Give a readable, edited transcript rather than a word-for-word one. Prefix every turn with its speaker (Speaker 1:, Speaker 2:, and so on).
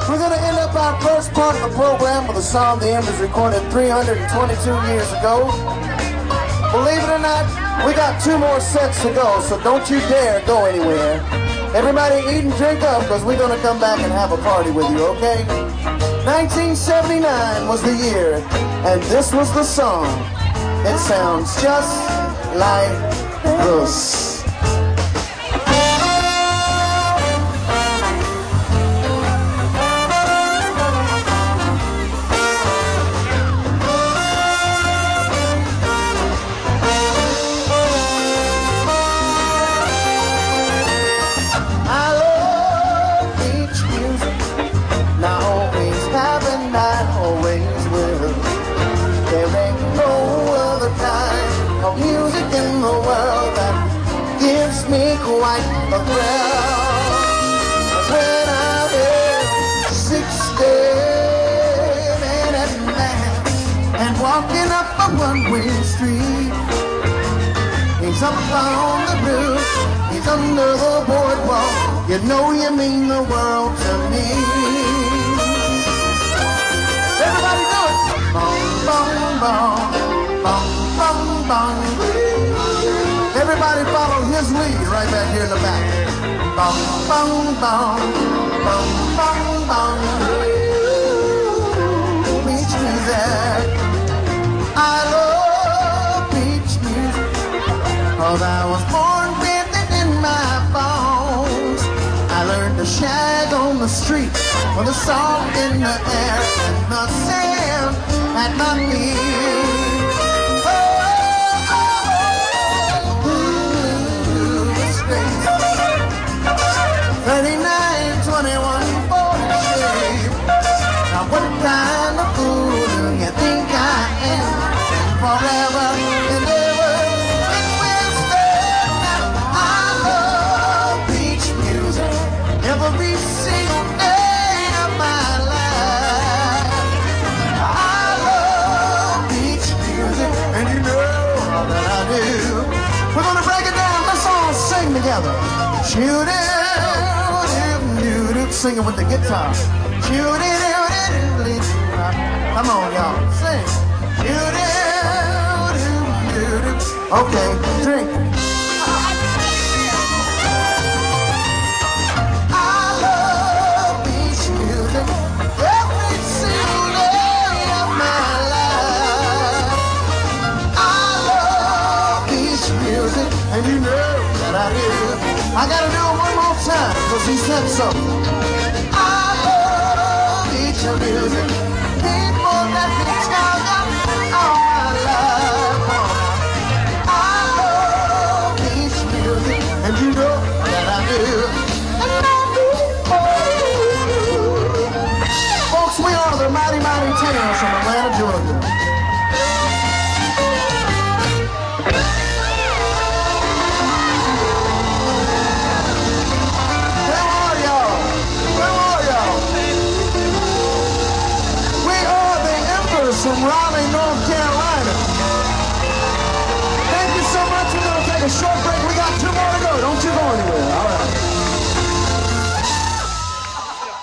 Speaker 1: We're going to end up our first part of the program with a song the Embers recorded 322 years ago. Believe it or not, we got 2 more sets to go, so don't you dare go anywhere. Everybody eat and drink up, because we're going to come back and have a party with you, okay? 1979 was the year, and this was the song. It sounds just like this. Music in the world that gives me quite a thrill. When I'm here 16 at night and walking up a one-way street, he's up on the roof, he's under the boardwalk. You know you mean the world to me. Everybody do it. Bong, bong, bong. Bong, bong, bong. Everybody follow his lead right back here in the back. Bong, bong, bong. Bong, bong, bong. Beach music. I love beach music, 'cause I was born with it in my bones. I learned to shag on the street with the salt in the air and the sand at my feet. 39, 21, 40 shape. Now what kind of fool do you think I am? Forever and ever it will stay. I love beach music every single day of my life. I love beach music, and you know that I do. We're gonna break it down. Let's all sing together. Shoot it. Singing with the guitar. Come on, y'all. Sing. Okay, drink. I love beach music every single day of my life. I love beach music, and you know that I do. I gotta do it one more time, 'cause he said so. Music, people that be tongue all my life. I love beach music, and you know that I do. Folks, we are the Mighty Mighty Tales from Atlanta, Georgia. From Raleigh, North Carolina. Thank you so much. We're going to take a short break.